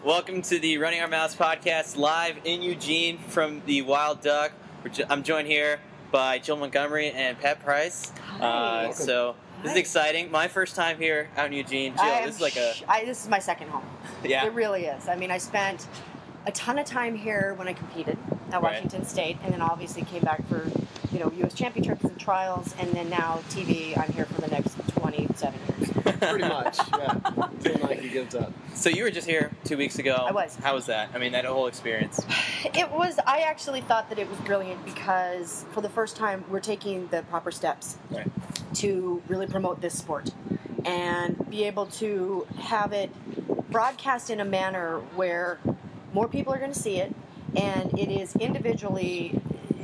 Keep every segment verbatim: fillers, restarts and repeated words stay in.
Welcome to the Running Our Mouths podcast, live in Eugene from the Wild Duck. I'm joined here by Jill Montgomery and Pat Price. Hi. Uh, so this Hi. is exciting. My first time here out in Eugene. Jill, I this is like a sh- I, this is my second home. yeah. It really is. I mean, I spent a ton of time here when I competed at Right. Washington State, and then obviously came back for you know U S championships and trials, and then now T V. I'm here for the next twenty-seven years. Pretty much, yeah. Until Nike gives up. So you were just here two weeks ago. I was. How was that? I mean, that whole experience. It was. I actually thought that it was brilliant because for the first time we're taking the proper steps Right. to really promote this sport and be able to have it broadcast in a manner where more people are going to see it, and it is individually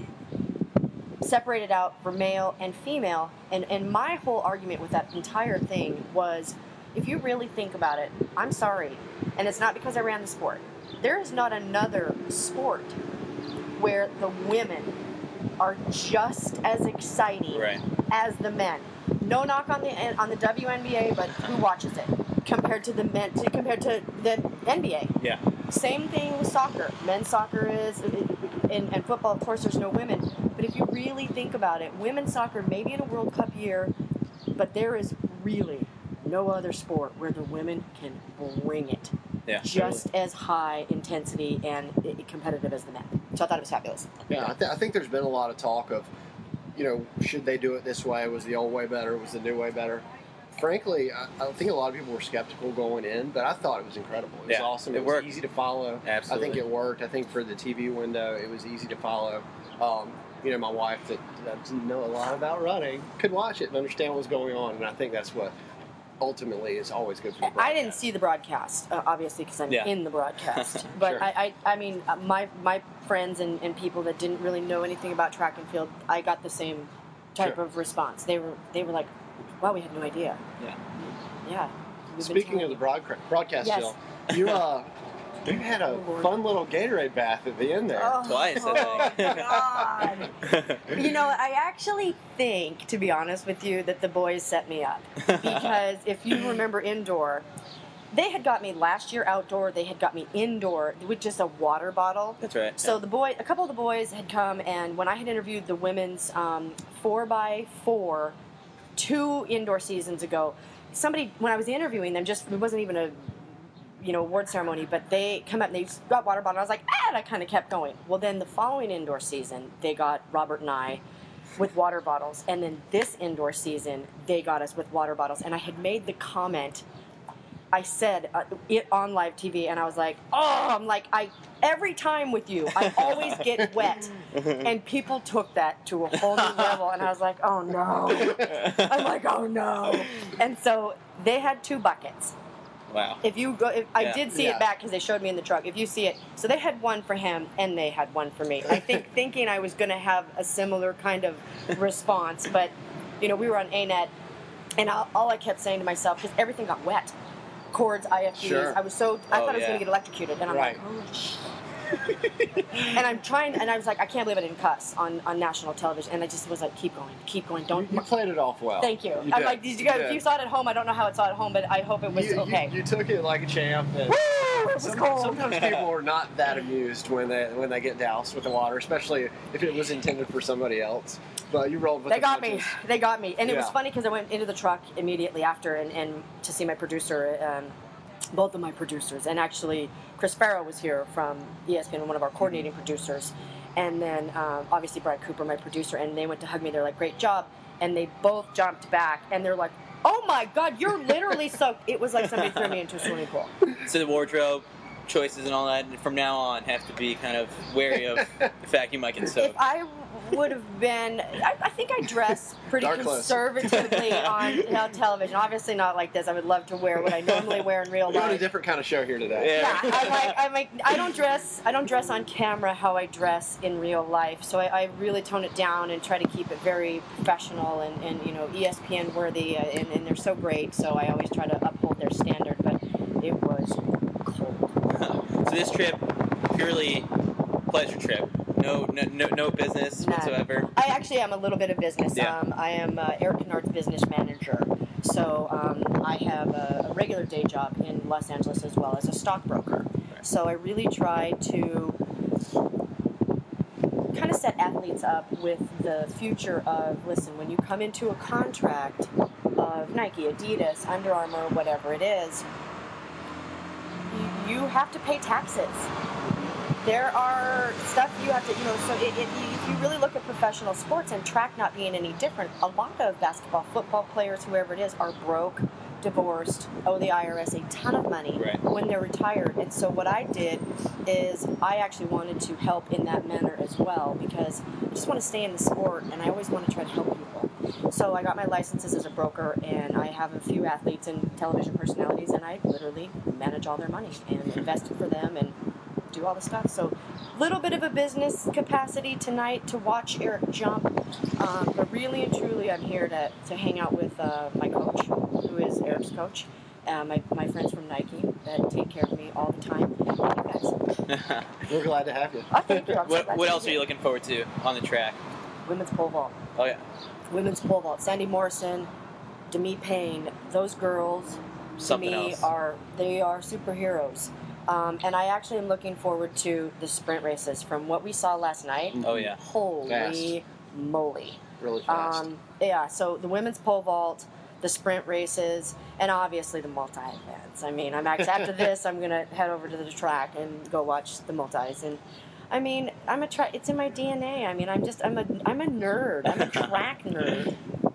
separated out for male and female. And, and my whole argument with that entire thing was, if you really think about it, I'm sorry, and it's not because I ran the sport. There is not another sport where the women are just as exciting Right. as the men. No knock on the on the W N B A, but who watches it compared to the men? To, compared to the N B A. Yeah. Same thing with soccer. Men's soccer is, and, and football, of course, there's no women. But if you really think about it, women's soccer, maybe in a World Cup year, but there is really no other sport where the women can bring it. Yeah. Just as high intensity and i- competitive as the men. So I thought it was fabulous. Yeah, I, th- I think there's been a lot of talk of, you know, should they do it this way? Was the old way better? Was the new way better? Frankly, I, I think a lot of people were skeptical going in, but I thought it was incrable. It was Yeah, awesome. it It, was worked. easy to follow. Absolutely. I think it worked. I think for the T V window, it was easy to follow. Um, you know, my wife that, that doesn't know a lot about running could watch it and understand what was going on, and I think that's what ultimately is always good for the I broadcast. didn't see the broadcast, uh, obviously, because I'm Yeah. in the broadcast. But Sure. I, I, I mean, uh, my my friends and, and people that didn't really know anything about track and field, I got the same type Sure. of response. They were they were like, "Wow, we had no idea." Yeah. Yeah. We've been Speaking of told. the broadca- broadcast, Yes. Jill, you uh, you had a Oh, Lord. fun little Gatorade bath at the end there. Oh, Twice, I think. God. You know, I actually think, to be honest with you, that the boys set me up. Because if you remember indoor, they had got me last year outdoor, they had got me indoor with just a water bottle. That's right. So the boy, a couple of the boys had come, and when I had interviewed the women's um, four by four two indoor seasons ago, somebody, when I was interviewing them, just, it wasn't even a, you know, award ceremony, but they come up and they got water bottle. And I was like, ah, and I kind of kept going. Well, then the following indoor season, they got Robert and I with water bottles, and then this indoor season, they got us with water bottles. And I had made the comment, I said uh, it on live T V, and I was like, oh, I'm like, I every time with you, I always get wet. And people took that to a whole new level, and I was like, oh no. I'm like, oh no. And so they had two buckets. Wow. If you go, if, I Yeah. did see Yeah. it back because they showed me in the truck. If you see it, so they had one for him and they had one for me. I think thinking I was going to have a similar kind of response, but you know, we were on A net, and all, all I kept saying to myself, because everything got wet, cords, I F Ds. Sure. I was so I Oh, thought I was yeah. going to get electrocuted, and I'm Right. like, oh shit. And I'm trying, and I was like, I can't believe I didn't cuss on, on national television, and I just was like, keep going, keep going, You, don't. you played it off well. Thank you. You I'm did. like, did you guys? If did. you saw it at home, I don't know how it saw it at home, but I hope it was You- you- okay. You, took it like a champ. And Woo! It was some- cold. Sometimes people are not that amused when they when they get doused with the water, especially if it was intended for somebody else. But you rolled with They the got me. punches. They got me. And it was Yeah. funny because I went into the truck immediately after and, and to see my producer, um, both of my producers. And actually, Chris Farrow was here from E S P N, one of our coordinating producers. And then, um, obviously, Brad Cooper, my producer. And they went to hug me. They're like, great job. And they both jumped back. And they're like, oh, my God, you're literally soaked. It was like somebody threw me into a swimming pool. So the wardrobe choices and all that from now on have to be kind of wary of the fact you might get If soaked. I would have been, I, I think I dress pretty Dark clothes. conservatively on, on television. Obviously not like this. I would love to wear what I normally wear in real We're on a life. different kind of show here today. Yeah. Yeah, I'm like, I'm like, I don't dress, I don't dress on camera how I dress in real life. So I, I really tone it down and try to keep it very professional and, and you know, E S P N worthy, uh, and, and they're so great. So I always try to uphold their standard. But it was cold. So this trip, purely pleasure trip. No, no, no, no business None. whatsoever. I actually am a little bit of business. Yeah. Um, I am uh, Eric Kennard's business manager. So um, I have a, a regular day job in Los Angeles as well as a stockbroker. Right. So I really try to kind of set athletes up with the future of, listen, when you come into a contract of Nike, Adidas, Under Armour, whatever it is, you, you have to pay taxes. There are stuff you have to, you know, so it, it, if you really look at professional sports and track not being any different, a lot of basketball, football players, whoever it is, are broke, divorced, owe the I R S a ton of money Right. when they're retired. And so what I did is I actually wanted to help in that manner as well, because I just want to stay in the sport and I always want to try to help people. So I got my licenses as a broker, and I have a few athletes and television personalities, and I literally manage all their money and invest it for them and do all the stuff. So a little bit of a business capacity tonight to watch Eric jump, um, but really and truly I'm here to, to hang out with uh, my coach, who is Eric's coach, uh, my, my friends from Nike that take care of me all the time, and you guys. We're glad to have you. Oh, thank you. I'm so what glad what to else be are you here. looking forward to on the track? Women's pole vault. Oh yeah, Women's pole vault. Sandy Morrison, Demi Payne, those girls something to me else. are they are superheroes. Um, and I actually am looking forward to the sprint races. From what we saw last night, Oh yeah. holy Fast. moly. Really fast. Um, yeah, so the women's pole vault, the sprint races, and obviously the multi-events. I mean, I'm actually, after this, I'm going to head over to the track and go watch the multis. And I mean, I'm a tra- it's in my D N A. I mean, I'm just, I'm a, I'm a nerd. I'm a track nerd.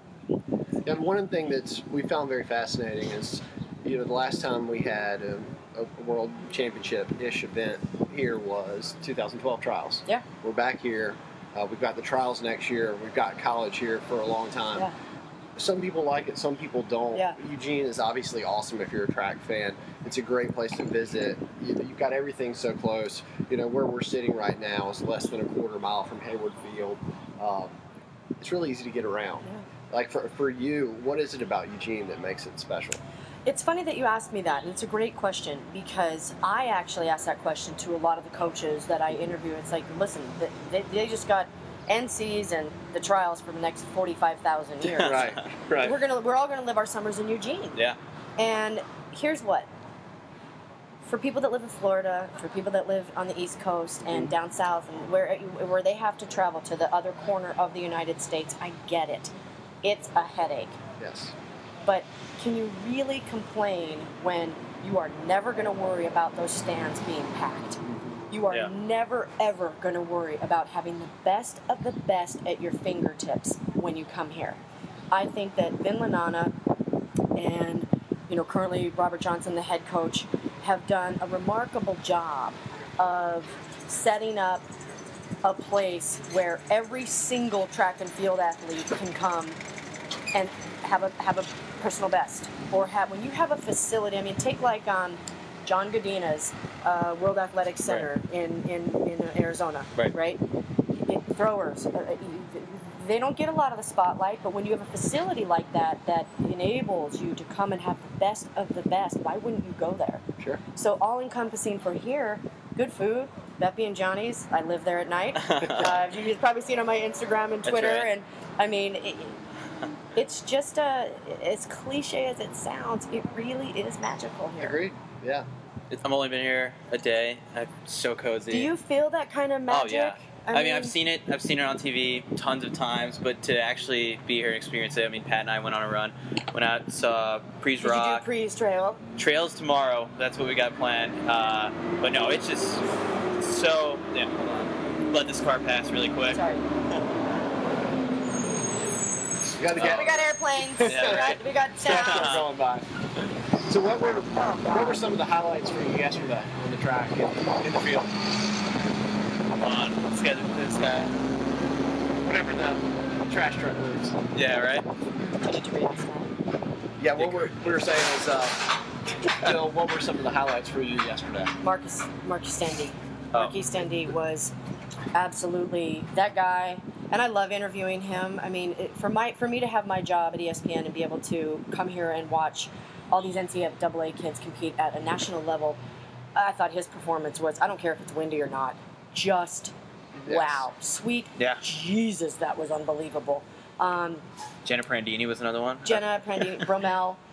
And one thing that's we found very fascinating is, you know, the last time we had a, a world championship-ish event here was two thousand twelve trials. Yeah. We're back here. Uh, we've got the trials next year. We've got college here for a long time. Yeah. Some people like it, some people don't. Yeah. Eugene is obviously awesome if you're a track fan. It's a great place to visit. You, you've got everything so close. You know, where we're sitting right now is less than a quarter mile from Hayward Field. Um, it's really easy to get around. Yeah. Like for, for you, what is it about Eugene that makes it special? It's funny that you asked me that, and it's a great question, because I actually asked that question to a lot of the coaches that I interview. It's like, listen, they, they just got N Cs and the trials for the next forty-five thousand years. Right, right. We're gonna, we're all gonna live our summers in Eugene. Yeah. And here's what: for people that live in Florida, for people that live on the East Coast and down south, and where where they have to travel to the other corner of the United States, I get it. It's a headache. Yes. But can you really complain when you are never going to worry about those stands being packed? You are Yeah. never, ever going to worry about having the best of the best at your fingertips when you come here. I think that Vin Lanana and, you know, currently Robert Johnson, the head coach, have done a remarkable job of setting up a place where every single track and field athlete can come and have a have a personal best, or have when you have a facility. I mean, take like um, John Godina's uh, World Athletic Center in, in, in Arizona, Right. right? It, throwers, uh, they don't get a lot of the spotlight, but when you have a facility like that that enables you to come and have the best of the best, why wouldn't you go there? Sure. So all-encompassing for here, good food, Beppy and Johnny's. I live there at night. uh, you've probably seen on my Instagram and That's Twitter, right. and I mean, it, it's just a, as cliche as it sounds, it really is magical here. Agreed. Yeah. It's, I've only been here a day. I'm so cozy. Do you feel that kind of Oh magic? yeah. I, mean, I've seen it. I've seen it on T V tons of times, but to actually be here and experience it, I mean, Pat and I went on a run, went out, saw Pre's Did you do Rock, Pre's Trail? Trails tomorrow. That's what we got planned. Uh, but no, it's just so. Yeah, hold on. Let this car pass really quick. Sorry. You got to Oh. get We got airplanes. Yeah, we, right. got, we got Stuff sound. going by. So what were what were some of the highlights for you yesterday on the track in, in the field? Come on, let's get this guy. Whatever the trash truck moves. Yeah, right. I need to read this now. Yeah, what we're, we were saying is, uh, Bill, what were some of the highlights for you yesterday? Marcus Marcus Stendy. Oh. Marquis Stendy was absolutely that guy, and I love interviewing him. I mean, it, for my for me to have my job at E S P N and be able to come here and watch all these N C double A kids compete at a national level, I thought his performance was, I don't care if it's windy or not, just Yes. wow. Sweet Yeah. Jesus, that was unbelievable. Um, Jenna Prandini was another one. Jenna, Prendi, Bromell,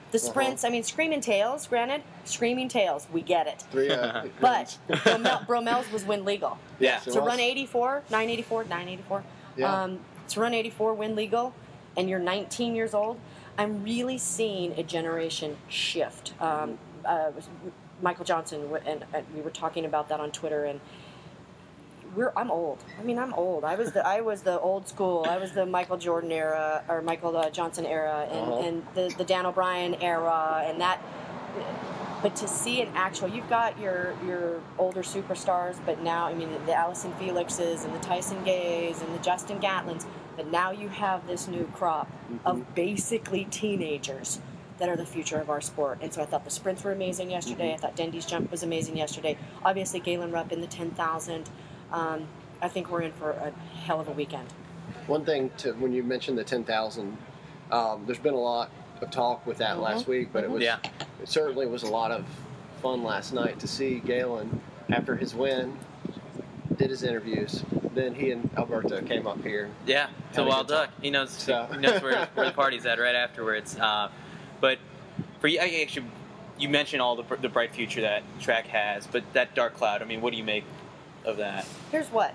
The sprints, Uh-huh. I mean, Screaming Tails, granted, Screaming Tails, we get it. Three, uh, But Bromel, Bromel's was win legal. Yeah. Yes, it To was. run eighty-four, nine eighty-four, nine eighty-four, Yeah. um, to run eighty-four, win legal, and you're nineteen years old, I'm really seeing a generation shift. Um, uh, Michael Johnson, w- and, and we were talking about that on Twitter, and we're I'm old. I mean, I'm old. I was the I was the old school. I was the Michael Jordan era or Michael uh, Johnson era, and, Uh-huh. and the the Dan O'Brien era, and that. But to see an actual, you've got your your older superstars, but now I mean the Allison Felixes and the Tyson Gays and the Justin Gatlins, but now you have this new crop Mhm. of basically teenagers that are the future of our sport. And so I thought the sprints were amazing yesterday. Mhm. I thought Dendy's jump was amazing yesterday. Obviously, Galen Rupp in the ten thousand. Um, I think we're in for a hell of a weekend. One thing to when you mentioned the ten thousand, um, there's been a lot of talk with that Mhm. last week, but it was Yeah. it certainly was a lot of fun last night to see Galen after his win, did his interviews, then he and Alberto came up here. Yeah, Had to a Wild good time. Duck. He knows. So- He knows where, where the party's at right afterwards. Uh, but for you, I actually, you mentioned all the the bright future that track has, but that dark cloud. I mean, what do you make of that? Here's what.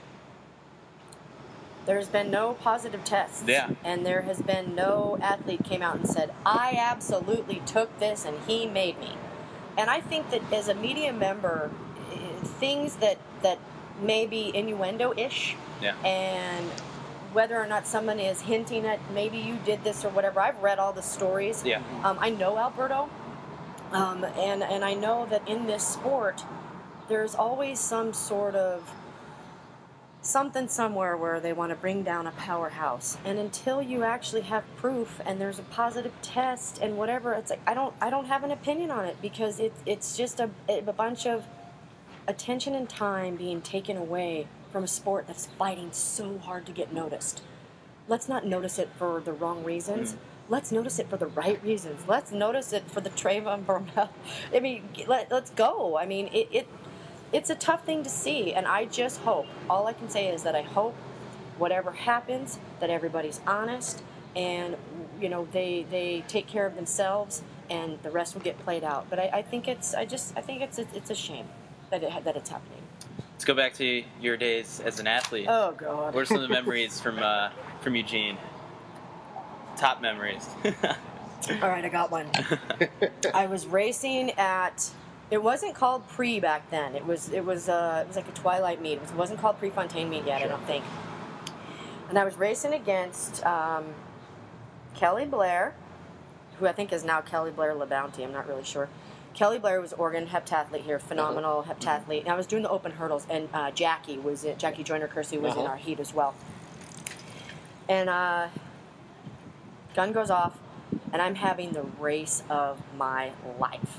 There's been no positive tests. Yeah. And there has been no athlete came out and said, I absolutely took this and he made me. And I think that as a media member, eh, things that, that may be innuendo-ish, Yeah. and whether or not someone is hinting at maybe you did this or whatever, I've read all the stories. Yeah. Um, I know Alberto, um, and, and I know that in this sport, there's always some sort of something somewhere where they want to bring down a powerhouse, and until you actually have proof and there's a positive test and whatever, it's like I don't I don't have an opinion on it, because it, it's just a, a bunch of attention and time being taken away from a sport that's fighting so hard to get noticed. Let's not notice it for the wrong reasons. Mm. Let's notice it for the right reasons. Let's notice it for the Trayvon Bromell. I mean, let, let's go. I mean, it, it it's a tough thing to see, and I just hope, all I can say is that I hope whatever happens, that everybody's honest, and you know they they take care of themselves, and the rest will get played out. But I, I think it's I just I think it's a, it's a shame that it that it's happening. Let's go back to your days as an athlete. Oh God. What are some of the memories from uh, from Eugene? Top memories. All right, I got one. I was racing at. It wasn't called pre back then. It was it was uh, it was like a twilight meet. It, was, it wasn't called Prefontaine meet yet. Sure. I don't think. And I was racing against um, Kelly Blair, who I think is now Kelly Blair LeBounty. I'm not really sure. Kelly Blair was Oregon heptathlete here, phenomenal Uh-huh. heptathlete. And I was doing the open hurdles, and uh, Jackie was in, Jackie Joyner Kersey was in Uh-huh. our heat as well. And uh, gun goes off, and I'm having the race of my life.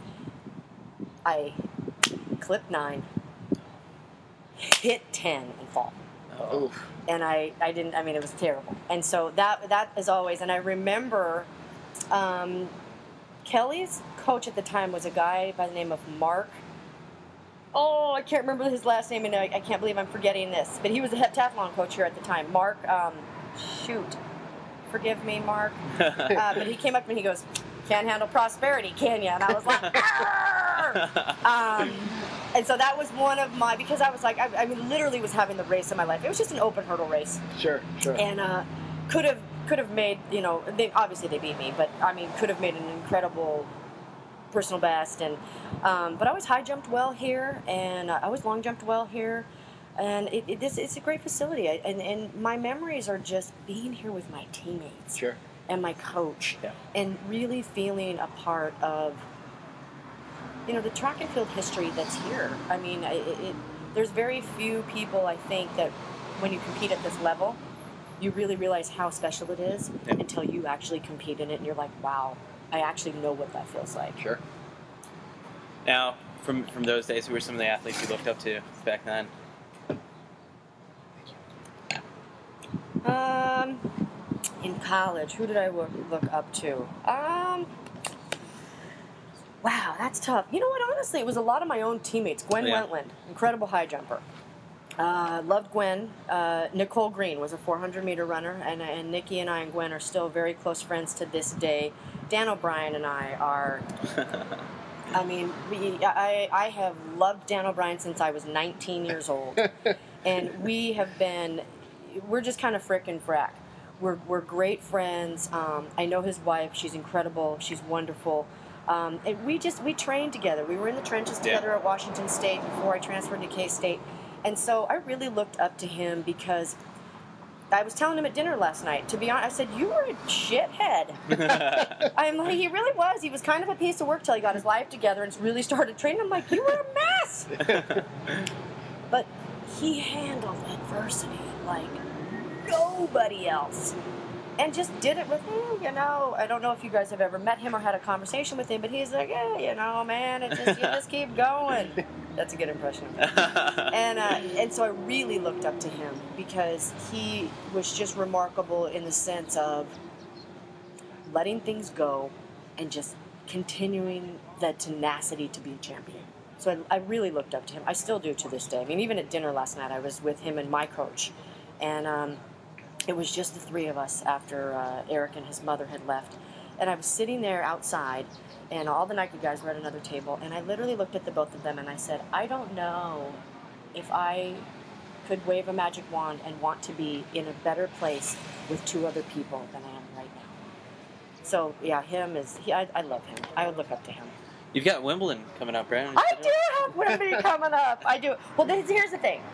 I clip nine, hit ten, and fall. Oh. Oof. And I, I didn't. I mean, it was terrible. And so that that is always. And I remember, um, Kelly's coach at the time was a guy by the name of Mark. Oh, I can't remember his last name, and I, I can't believe I'm forgetting this. But he was a heptathlon coach here at the time. Mark, um, shoot, forgive me, Mark. Uh, but he came up and he goes, "Can't handle prosperity, can you?" And I was like, "Arr!" um, and so that was one of my, because I was like, I, I mean, literally was having the race of my life. It was just an open hurdle race, Sure, sure. and uh, could have could have made, you know, they obviously they beat me, but I mean, could have made an incredible personal best, and um, but I always high jumped well here, and uh, I always long jumped well here. And it, it, it's, it's a great facility, I, and, and my memories are just being here with my teammates Sure. and my coach, Yeah. and really feeling a part of, you know, the track and field history that's here. I mean, it, it, there's very few people, I think, that when you compete at this level, you really realize how special it is Yeah. until you actually compete in it, and you're like, wow, I actually know what that feels like. Sure. Now, from from those days, who were some of the athletes you looked up to back then? Um, in college, who did I look, look up to? Um, wow, that's tough. You know what? Honestly, it was a lot of my own teammates. Gwen Yeah. Wentland, incredible high jumper. Uh, loved Gwen. Uh, Nicole Green was a four hundred meter runner, and, and Nikki and I and Gwen are still very close friends to this day. Dan O'Brien and I are. I mean, we, I, I have loved Dan O'Brien since I was nineteen years old. And we have been, we're just kind of frick and frack. We're, we're great friends. Um, I know his wife. She's incredible. She's wonderful. Um, and we just, we trained together. We were in the trenches together Yeah. at Washington State before I transferred to K-State. And so I really looked up to him because I was telling him at dinner last night, to be honest, I said, you were a shithead. I'm like, he really was. He was kind of a piece of work till he got his life together and really started training. I'm like, you were a mess. But he handled adversity like nobody else. And just did it with him, you know. I don't know if you guys have ever met him or had a conversation with him, but he's like, yeah, you know, man, it's just, you just keep going. That's a good impression of him. and, uh, and so I really looked up to him because he was just remarkable in the sense of letting things go and just continuing the tenacity to be a champion. So I, I really looked up to him. I still do to this day. I mean, even at dinner last night, I was with him and my coach. And um, it was just the three of us after uh, Eric and his mother had left. And I was sitting there outside, and all the Nike guys were at another table. And I literally looked at the both of them, and I said, I don't know if I could wave a magic wand and want to be in a better place with two other people than I am right now. So, yeah, him is, he, I, I love him. I would look up to him. You've got Wimbledon coming up, right? I do have Wimbledon coming up. I do. Well, this, here's the thing.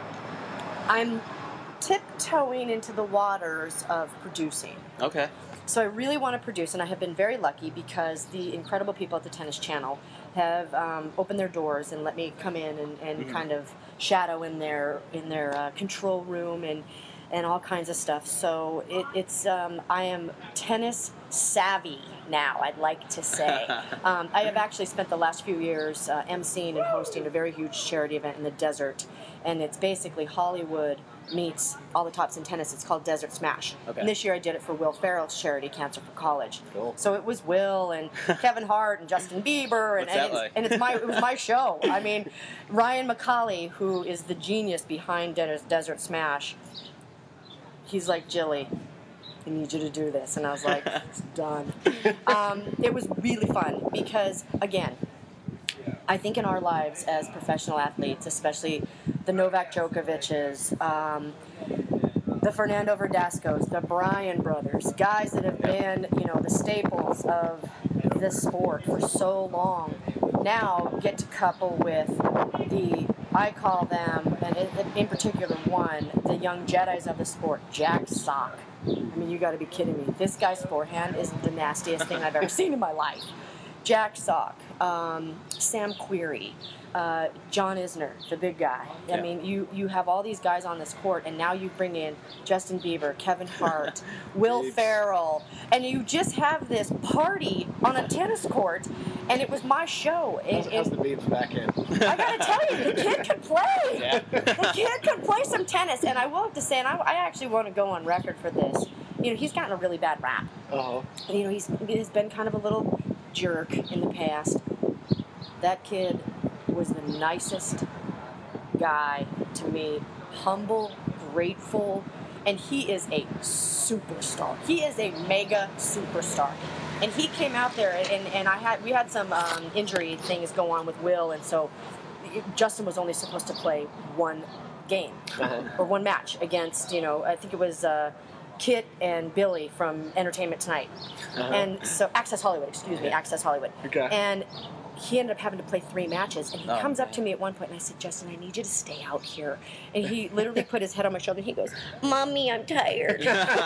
I'm tiptoeing into the waters of producing. Okay. So I really want to produce, and I have been very lucky because the incredible people at the Tennis Channel have um, opened their doors and let me come in and, and mm-hmm. kind of shadow in their in their uh, control room and and all kinds of stuff. So it, it's um, I am tennis savvy now, I'd like to say. um, I have actually spent the last few years uh, emceeing and hosting a very huge charity event in the desert, and it's basically Hollywood meets all the tops in tennis. It's called Desert Smash. Okay. And this year I did it for Will Ferrell's charity, Cancer for College. Cool. So it was Will and Kevin Hart and Justin Bieber, and, What's that and, like? it's, and it's my it was my show. I mean, Ryan McCauley, who is the genius behind Des- Desert Smash, he's like, Jilly, I need you to do this. And I was like, it's done. Um, it was really fun because, again, I think in our lives as professional athletes, especially the Novak Djokovic's, um, the Fernando Verdascos, the Bryan brothers, guys that have been, you know, the staples of this sport for so long, now get to couple with the, I call them, and in particular one, the young Jedis of the sport, Jack Sock. I mean, you got to be kidding me. This guy's forehand is the nastiest thing I've ever seen in my life. Jack Sock, um, Sam Querrey, uh, John Isner, the big guy. I Yeah. mean, you, you have all these guys on this court, and now you bring in Justin Bieber, Kevin Hart, Will Biebs. Ferrell, and you just have this party on a tennis court, and it was my show. How's, It, how's it, the Biebs back end? I gotta tell you, the kid could play. Yeah. The kid could play some tennis, and I will have to say, and I, I actually want to go on record for this. You know, he's gotten a really bad rap. Uh-huh. You know, he's he's been kind of a little jerk in the past. That kid was the nicest guy to me. Humble, grateful, and he is a superstar. He is a mega superstar. And he came out there, and, and I had we had some um, injury things go on with Will, and so Justin was only supposed to play one game Uh-huh. or one match against, you know, I think it was uh, Kit and Billy from Entertainment Tonight. Uh-huh. And so Access Hollywood, excuse me, Access Hollywood. Okay. And he ended up having to play three matches, and he Oh, comes up man. to me at one point, and I said, Justin, I need you to stay out here. And he literally put his head on my shoulder, and he goes, Mommy, I'm tired.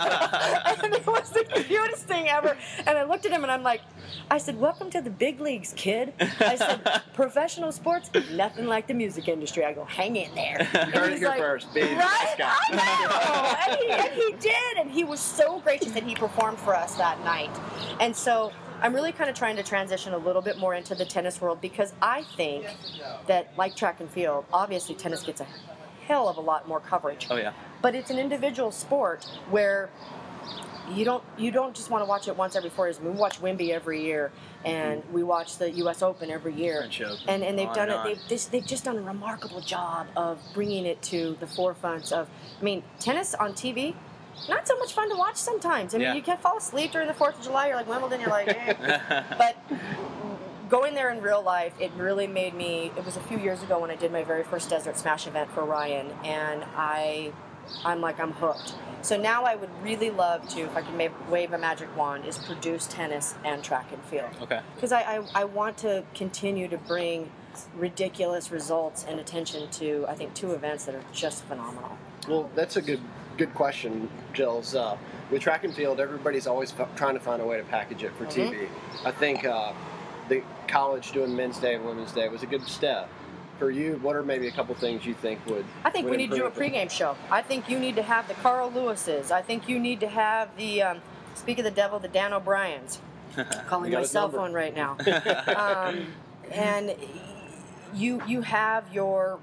And it was the cutest thing ever. And I looked at him, and I'm like, I said, welcome to the big leagues, kid. I said, professional sports, nothing like the music industry. I go, hang in there. You And heard it he's here like, first. Biebs, right? Scott. I know. and, he, and he did, and he was so gracious, and he performed for us that night. And so I'm really kind of trying to transition a little bit more into the tennis world because I think that, like track and field, obviously tennis gets a hell of a lot more coverage. Oh, yeah. But it's an individual sport where you don't you don't just want to watch it once every four years. We watch Wimby every year, and we watch the U S Open every year. French Open. And and they've On done and it. on. They've just, they've just done a remarkable job of bringing it to the forefront of. I mean, tennis on T V not so much fun to watch sometimes. I mean, Yeah. you can fall asleep during the fourth of July. You're like, Wimbledon, you're like, eh. But going there in real life, it really made me, it was a few years ago when I did my very first Desert Smash event for Ryan, and I, I'm like, I'm hooked. So now I would really love to, if I could ma- wave a magic wand, is produce tennis and track and field. Okay. Because I, I, I want to continue to bring ridiculous results and attention to, I think, two events that are just phenomenal. Well, that's a good good question, Jill's. Uh, with track and field, everybody's always f- trying to find a way to package it for Mhm. T V. I think uh, the college doing Men's Day and Women's Day was a good step. For you, what are maybe a couple things you think would? I think would we need to do a improve it? pregame show. I think you need to have the Carl Lewises. I think you need to have the, um, speak of the devil, the Dan O'Briens. Calling You got my his cell number. phone right now. um, and you you have your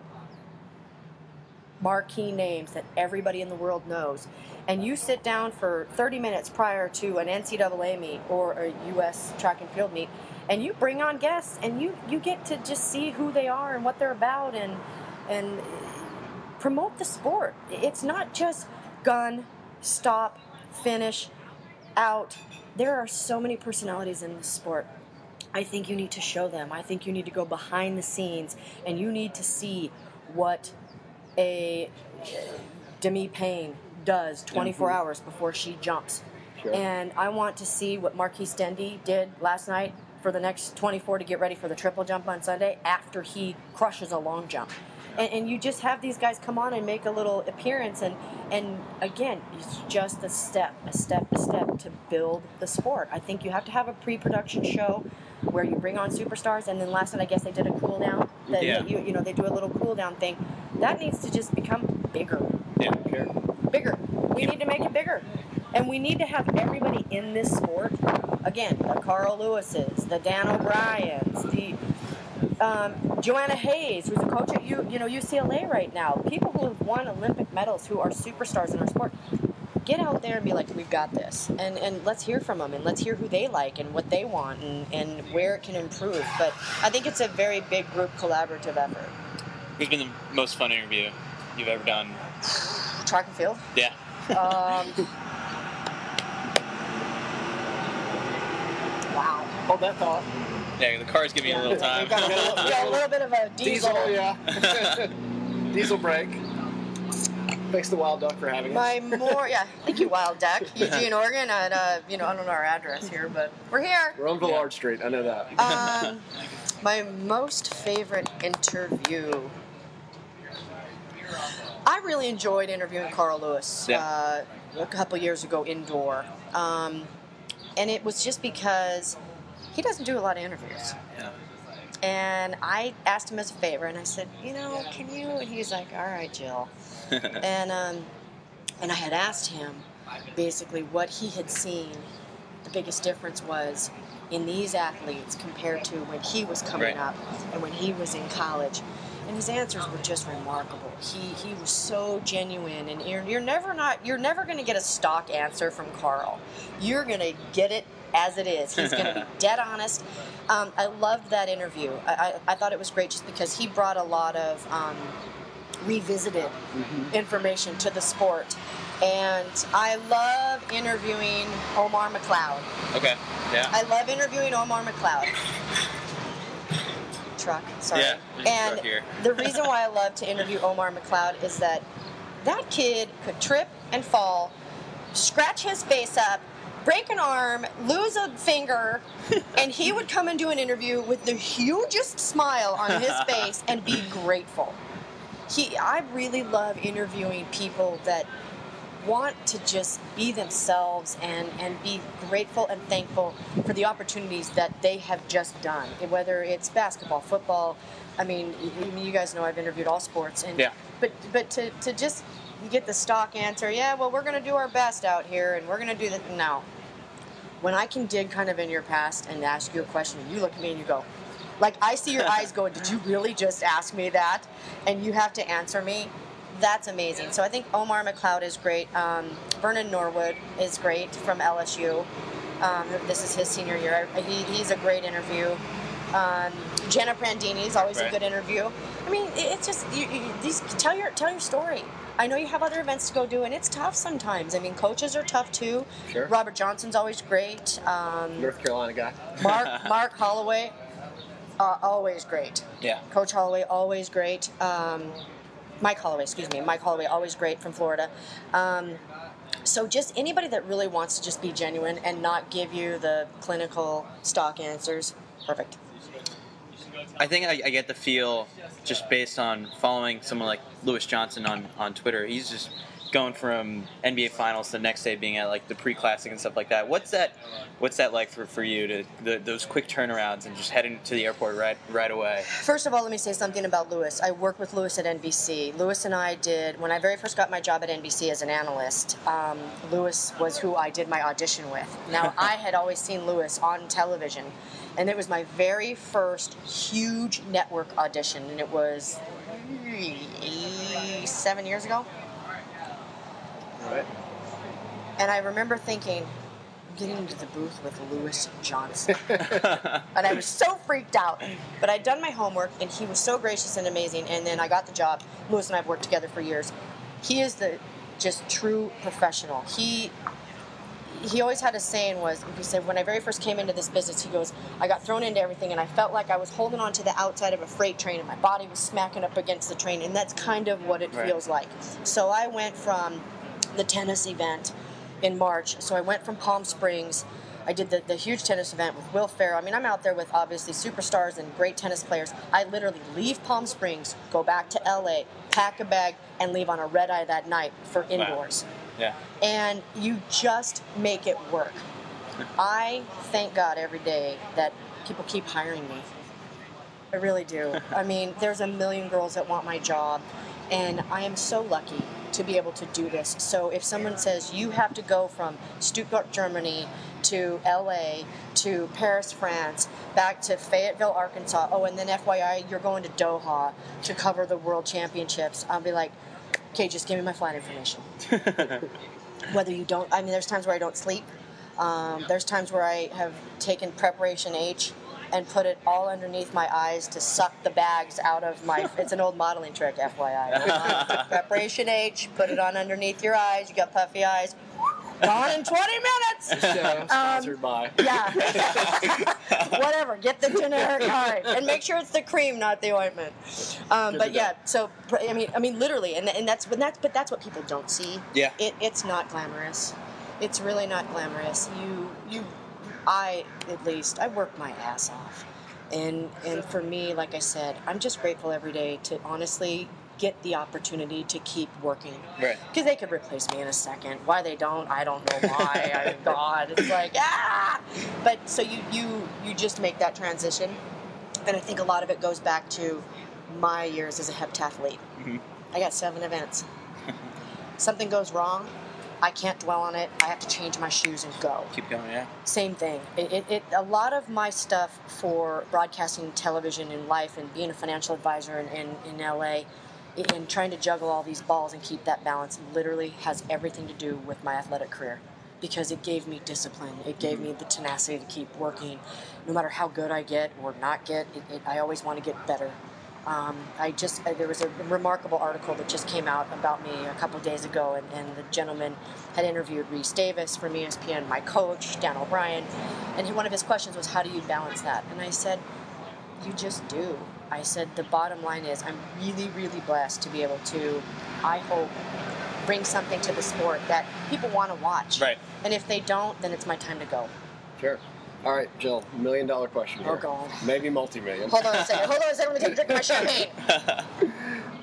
marquee names that everybody in the world knows, and you sit down for thirty minutes prior to an N C double A meet or a U S track and field meet, and you bring on guests, and you, you get to just see who they are and what they're about, and and promote the sport. It's not just gun, stop, finish, out. There are so many personalities in this sport. I think you need to show them. I think you need to go behind the scenes, and you need to see what a Demi Payne does twenty-four Mhm. hours before she jumps. Sure. And I want to see what Marquis Dendy did last night for the next twenty-four to get ready for the triple jump on Sunday after he crushes a long jump. And, and you just have these guys come on and make a little appearance, and and again, it's just a step, a step, a step to build the sport. I think you have to have a pre-production show where you bring on superstars, and then last night I guess they did a cool down. That, Yeah. that you you know they do a little cool down thing. That needs to just become bigger, Yeah. Sure. bigger. We need to make it bigger, and we need to have everybody in this sport. Again, the Carl Lewises, the Dan O'Briens, the um, Joanna Hayes, who's a coach at U, you know U C L A right now. People who have won Olympic medals, who are superstars in our sport. Get out there and be like, we've got this, and and let's hear from them, and let's hear who they like and what they want, and, and where it can improve. But I think it's a very big group collaborative effort. Who's been the most fun interview you've ever done? Track and field. Yeah. Um, wow. Hold that thought. Yeah, the car's giving you a little time. We got, a little, we got a little bit of a diesel. Diesel, yeah. Diesel brake. Thanks to Wild Duck for having us. My more, yeah. Thank you, Wild Duck, Eugene, Oregon. At uh, you know, I don't know our address here, but we're here. We're on Villard Street. I know that. Um, my most favorite interview. I really enjoyed interviewing Carl Lewis Yeah. uh, a couple years ago indoor, um, and it was just because he doesn't do a lot of interviews. Yeah. And I asked him as a favor, and I said, you know, can you? And he's like, all right, Jill. and um, and I had asked him basically what he had seen. The biggest difference was in these athletes compared to when he was coming Right. up and when he was in college. And his answers were just remarkable. He he was so genuine, and you're, you're never not you're never going to get a stock answer from Carl. You're going to get it as it is. He's going to be dead honest. Um, I loved that interview. I, I I thought it was great just because he brought a lot of um, revisited Mm-hmm. information to the sport. And I love interviewing Omar McLeod. Okay. Yeah. I love interviewing Omar McLeod. Truck, sorry. Yeah, there's a and truck here. the reason why I love to interview Omar McLeod is that that kid could trip and fall, scratch his face up, break an arm, lose a finger, and he would come and do an interview with the hugest smile on his face and be grateful. He, I really love interviewing people that want to just be themselves and, and be grateful and thankful for the opportunities that they have just done. Whether it's basketball, football, I mean, you, you guys know I've interviewed all sports, and Yeah. but but to, to just get the stock answer, yeah, well, we're going to do our best out here, and we're going to do that. No. When I can dig kind of in your past and ask you a question, and you look at me and you go, like, I see your eyes going, did you really just ask me that? And you have to answer me. That's amazing. So I think Omar McLeod is great. Um, Vernon Norwood is great from L S U. Um, this is his senior year. He, he's a great interview. Um, Jenna Brandini is always Right. a good interview. I mean, it, it's just you, you, these tell your tell your story. I know you have other events to go do, and it's tough sometimes. I mean, coaches are tough too. Sure. Robert Johnson's always great. Um, North Carolina guy. Mark Mark Holloway, uh, always great. Yeah. Coach Holloway, always great. Um, Mike Holloway, excuse me, Mike Holloway, always great from Florida. Um, so just anybody that really wants to just be genuine and not give you the clinical stock answers, perfect. I think I, I get the feel just based on following someone like Lewis Johnson on, on Twitter. He's just going from N B A Finals to the next day being at like the pre-classic and stuff like that. What's that? What's that like for, for you to the, those quick turnarounds and just heading to the airport right right away? First of all, let me say something about Lewis. I worked with Lewis at N B C. Lewis and I did, when I very first got my job at N B C as an analyst, um, Lewis was who I did my audition with. Now, I had always seen Lewis on television, and it was my very first huge network audition, and it was seven years ago. Right. And I remember thinking, I'm getting into the booth with Lewis Johnson. And I was so freaked out. But I'd done my homework, and he was so gracious and amazing. And then I got the job. Lewis and I have worked together for years. He is the just true professional. He he always had a saying was, he said, when I very first came into this business, he goes, I got thrown into everything, and I felt like I was holding on to the outside of a freight train, and my body was smacking up against the train. And that's kind of what it Right. feels like. So I went from the tennis event in March. So I went from Palm Springs. I did the, the huge tennis event with Will Ferrell. I mean, I'm out there with obviously superstars and great tennis players. I literally leave Palm Springs, go back to L A, pack a bag, and leave on a red eye that night for indoors. Yeah. And you just make it work. I thank God every day that people keep hiring me. I really do. I mean, there's a million girls that want my job, and I am so lucky to be able to do this. So if someone says you have to go from Stuttgart, Germany to L A to Paris, France, back to Fayetteville, Arkansas, oh, and then F Y I, you're going to Doha to cover the World Championships, I'll be like, okay, just give me my flight information. Whether you don't, I mean, there's times where I don't sleep. Um, there's times where I have taken Preparation H and put it all underneath my eyes to suck the bags out of my, it's an old modeling trick, F Y I. Preparation H, put it on underneath your eyes, you got puffy eyes, gone in twenty minutes! Show sponsored by. Yeah. Whatever, get the generic, all right. And make sure it's the cream, not the ointment. Um, Good but to yeah, know. so, I mean, I mean, literally, and, and that's, but that's, but that's what people don't see. Yeah. It, it's not glamorous. It's really not glamorous. You, you, I, at least, I work my ass off. And, and for me, like I said, I'm just grateful every day to honestly get the opportunity to keep working. Right. Because they could replace me in a second. Why they don't, I don't know why. I, God, it's like, ah! But so you, you, you just make that transition. And I think a lot of it goes back to my years as a heptathlete. Mm-hmm. I got seven events. Something goes wrong, I can't dwell on it. I have to change my shoes and go. Keep going, yeah. Same thing. It, it, it, a lot of my stuff for broadcasting, television, and life, and being a financial advisor in, in, in L A, and trying to juggle all these balls and keep that balance, literally has everything to do with my athletic career. Because it gave me discipline. It gave me the tenacity to keep working. No matter how good I get or not get, it, it, I always want to get better. Um, I just uh, there was a remarkable article that just came out about me a couple of days ago, and, and the gentleman had interviewed Reese Davis from E S P N, my coach, Dan O'Brien, and he, one of his questions was, how do you balance that? And I said, you just do. I said, the bottom line is I'm really, really blessed to be able to, I hope, bring something to the sport that people want to watch. Right. And if they don't, then it's my time to go. Sure. All right, Jill, million dollar question here. Oh, God. Maybe multi-million. Hold on a second. Hold on a second. Let me take a drink of my champagne.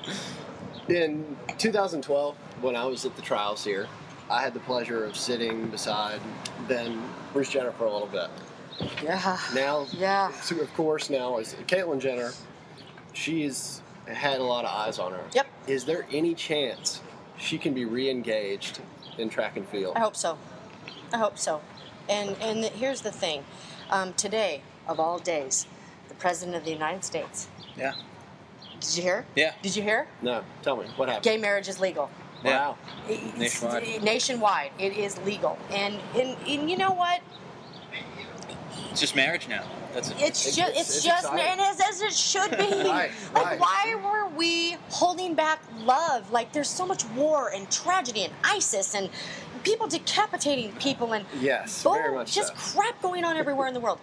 In two thousand twelve, when I was at the trials here, I had the pleasure of sitting beside Ben, Bruce Jenner for a little bit. Yeah. Now, Yeah. so of course, now is Caitlyn Jenner. She's had a lot of eyes on her. Yep. Is there any chance she can be re-engaged in track and field? I hope so. I hope so. And and here's the thing. Um, today, of all days, the President of the United States. Yeah. Did you hear? Yeah. Did you hear? No, tell me what happened. Gay marriage is legal. Yeah. Wow. It's- Nationwide. Nationwide, it is legal. And, and and you know what? It's just marriage now. That's it. It's It's- just, it's- it's, it's just, exciting. and as, as it should be. Right, like, right. why were we holding back love? Like, there's so much war and tragedy and ISIS and people decapitating people and Yes, bull- very much just so. crap going on everywhere in the world.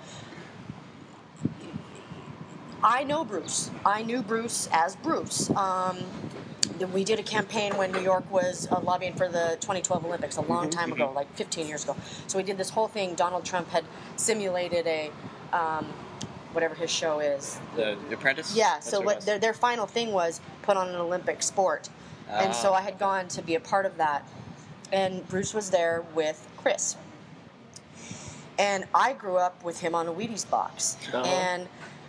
I know Bruce. I knew Bruce as Bruce. Um, we did a campaign when New York was uh, lobbying for the twenty twelve Olympics a long time ago, like fifteen years ago. So we did this whole thing. Donald Trump had simulated a, um, whatever his show is. The Apprentice? Yeah, That's so it what was. their, their final thing was put on an Olympic sport. And so Ah. I had gone to be a part of that. And Bruce was there with Chris. And I grew up with him on a Wheaties box. Uh-huh. And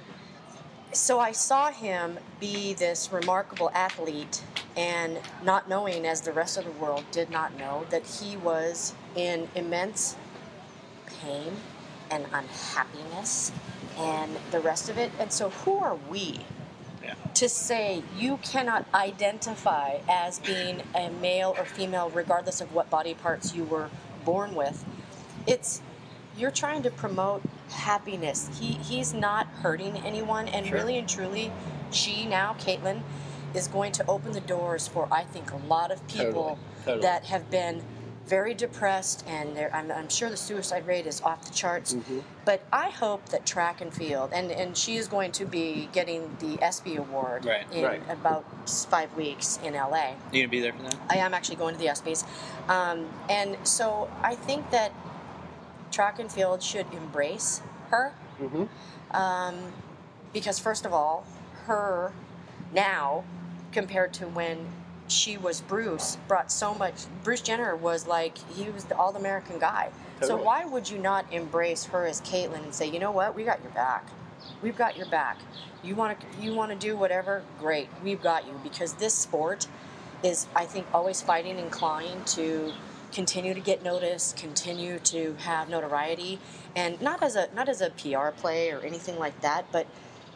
so I saw him be this remarkable athlete and not knowing, as the rest of the world did not know, that he was in immense pain and unhappiness and the rest of it. And so who are we Yeah. to say you cannot identify as being a male or female regardless of what body parts you were born with? It's you're trying to promote happiness. He he's not hurting anyone, and Sure. really and truly, she now, Caitlin, is going to open the doors for, I think, a lot of people Totally, totally. that have been very depressed, and they're- I'm, I'm sure the suicide rate is off the charts. Mhm. But I hope that track and field, and, and she is going to be getting the ESPY award Right. in Right. about five weeks in L A. You gonna be there for that? I am actually going to the ESPYs. Um, and so I think that track and field should embrace her. Mhm. Um, because, first of all, her now, compared to when she was Bruce, brought so much. Bruce Jenner was like, he was the all American guy. So Totally. why would you not embrace her as Caitlyn and say, you know what, we got your back. We've got your back. You want to you want to do whatever? Great, we've got you. Because this sport is, I think, always fighting and clawing to continue to get noticed, continue to have notoriety, and not as a not as a P R play or anything like that, but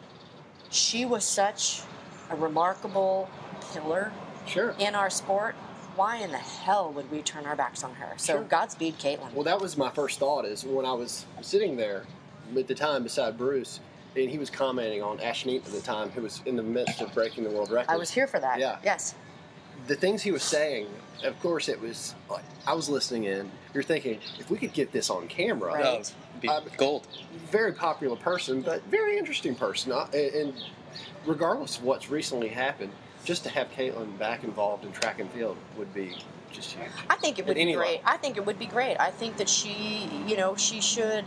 she was such a remarkable pillar Sure. in our sport. Why in the hell would we turn our backs on her? So Sure. Godspeed, Caitlin. Well, that was my first thought. Is when I was sitting there at the time beside Bruce, and he was commenting on Ashton Eaton at the time, who was in the midst of breaking the world record. I was here for that. Yeah. Yes. The things he was saying, of course, it was like I was listening in. You're thinking, if we could get this on camera, Right. Oh, it'd be Uh, gold. very popular person, but very interesting person. Uh, And, and regardless of what's recently happened, just to have Caitlin back involved in track and field would be just huge. I think it would At be any great. level. I think it would be great. I think that she, you know, she should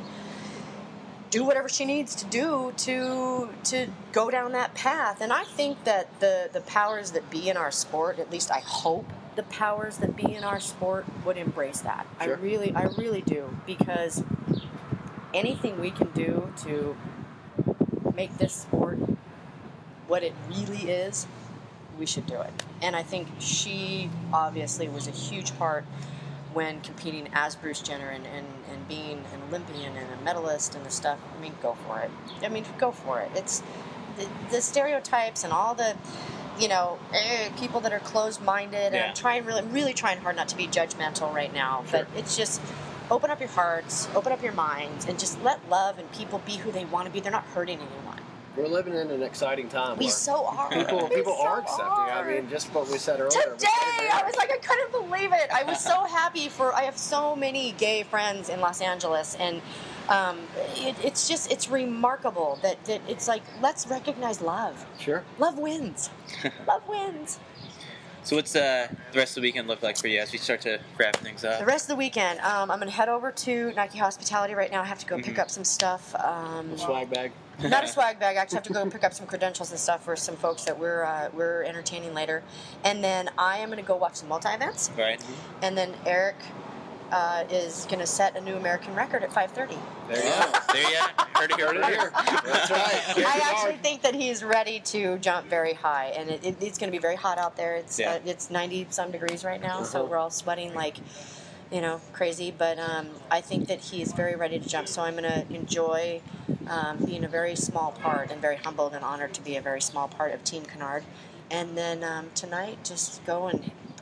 do whatever she needs to do to to go down that path. And I think that the the powers that be in our sport, at least I hope the powers that be in our sport would embrace that. Sure. I really, I really do, because anything we can do to make this sport what it really is, we should do it. And I think she obviously was a huge part when competing as Bruce Jenner and, and, and being an Olympian and a medalist and the stuff. I mean, go for it. I mean, go for it. It's the, the stereotypes and all the, you know, eh, people that are closed-minded. And Yeah. I'm trying really, I'm really trying hard not to be judgmental right now. But it's just open up your hearts, open up your minds, and just let love and people be who they want to be. They're not hurting anyone. We're living in an exciting time. We where so are. people We people so are accepting. I are. mean, just what we said earlier. Today, I was like, I couldn't believe it. I was so happy for. I have so many gay friends in Los Angeles, and um, it, it's just it's remarkable that, that it's like, let's recognize love. Sure. Love wins. Love wins. So what's uh, the rest of the weekend look like for you as we start to wrap things up? The rest of the weekend, um, I'm going to head over to Nike Hospitality right now. I have to go pick Mhm. up some stuff. Um, Swag bag. Not a swag bag. I actually have to go and pick up some credentials and stuff for some folks that we're uh, we're entertaining later. And then I am going to go watch some multi events. Right. And then Eric uh, is going to set a new American record at five thirty. There you Oh, go. there you heard it here Heard it here. That's right. Get I it actually hard. think that he's ready to jump very high, and it, it, it's going to be very hot out there. It's Yeah. uh, it's ninety some degrees right now, so Uh-huh. we're all sweating like, you know, crazy. But um, I think that he is very ready to jump. So I'm going to enjoy um, being a very small part, and very humbled and honored to be a very small part of Team Canard. And then um, tonight, just go and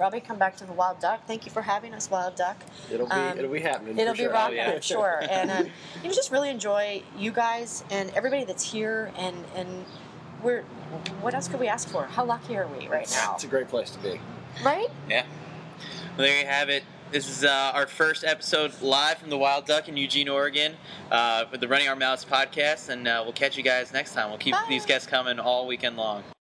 probably come back to the Wild Duck. Thank you for having us, Wild Duck. It'll be Um, it'll be happening. It'll for be sure. rocking, Oh, yeah. I'm sure. And uh, you know, just really enjoy you guys and everybody that's here. And and we're what else could we ask for? How lucky are we right now? It's a great place to be. Right? Yeah. Well, there you have it. This is uh, our first episode live from the Wild Duck in Eugene, Oregon, uh, with the Running Our Mouths podcast, and uh, we'll catch you guys next time. We'll keep Bye. these guests coming all weekend long.